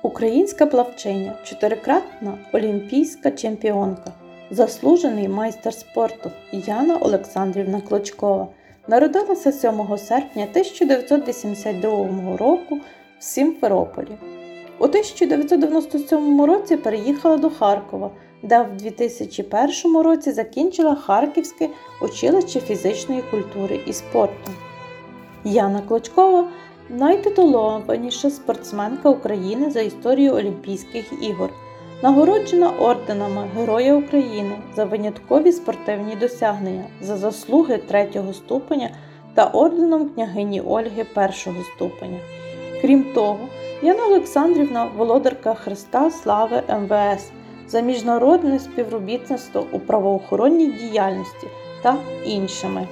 Українська плавчиня, чотирикратна олімпійська чемпіонка, заслужений майстер спорту Яна Олександрівна Клочкова. Народилася 7 серпня 1982 року в Сімферополі. У 1997 році переїхала до Харкова, де в 2001 році закінчила Харківське училище фізичної культури і спорту. Яна Клочкова – найтитулованіша спортсменка України за історію Олімпійських ігор, нагороджена орденами Героя України за виняткові спортивні досягнення, за заслуги 3-го ступеня та орденом княгині Ольги 1-го ступеня. Крім того, Яна Олександрівна – володарка Хреста Слави МВС за міжнародне співробітництво у правоохоронній діяльності та іншими.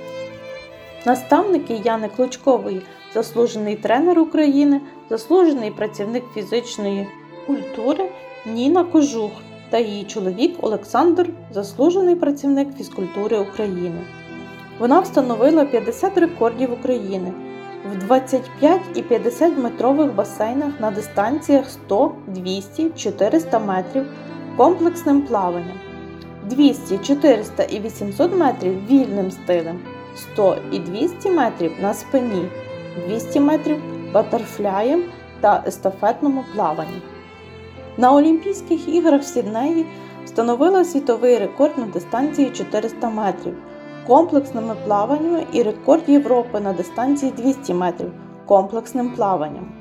Наставники Яни Клочкової – заслужений тренер України, заслужений працівник фізичної культури Ніна Кожух та її чоловік Олександр – заслужений працівник фізкультури України. Вона встановила 50 рекордів України в 25 і 50 метрових басейнах на дистанціях 100, 200, 400 метрів комплексним плаванням, 200, 400 і 800 метрів вільним стилем, 100 і 200 метрів на спині, 200 метрів батерфляєм та естафетному плаванні. На Олімпійських іграх в Сіднеї встановила світовий рекорд на дистанції 400 метрів комплексними плаваннями і рекорд Європи на дистанції 200 метрів комплексним плаванням.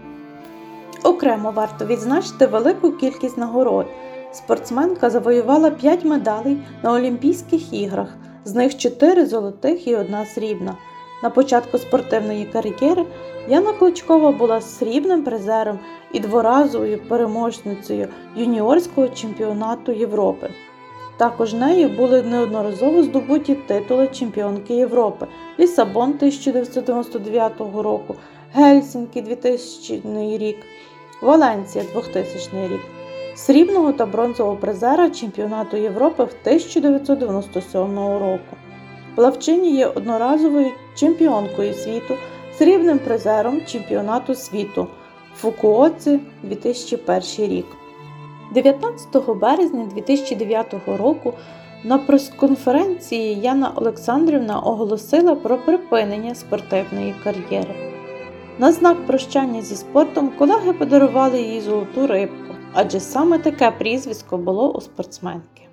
Окремо варто відзначити велику кількість нагород. Спортсменка завоювала 5 медалей на Олімпійських іграх, з них 4 золотих і 1 срібна. На початку спортивної кар'єри Яна Клочкова була срібним призером і дворазовою переможницею юніорського чемпіонату Європи. Також нею були неодноразово здобуті титули чемпіонки Європи – Лісабон 1999 року, Гельсінкі 2000 рік, Валенсія 2000 рік, срібного та бронзового призера чемпіонату Європи в 1997 року. Плавчиня є одноразовою чемпіонкою світу, срібним призером чемпіонату світу Фукуоці 2001 рік. 19 березня 2009 року на прес-конференції Яна Олександрівна оголосила про припинення спортивної кар'єри. На знак прощання зі спортом колеги подарували їй золоту рибку, адже саме таке прізвисько було у спортсменки.